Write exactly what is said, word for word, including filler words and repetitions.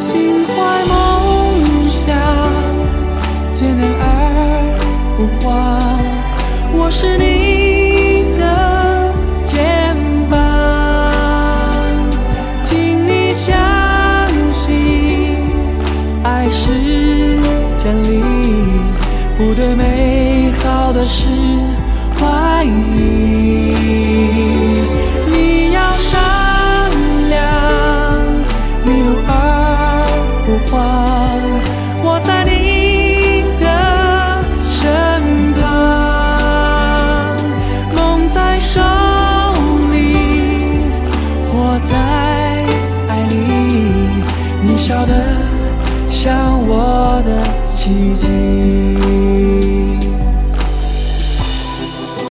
心怀梦想，坚韧而不慌，我是你的肩膀，请你相信，爱是真理，不对美好的事怀疑。你要善良，迷路而不慌，我在你的身旁，梦在手里，活在爱里，你笑得像我的奇迹。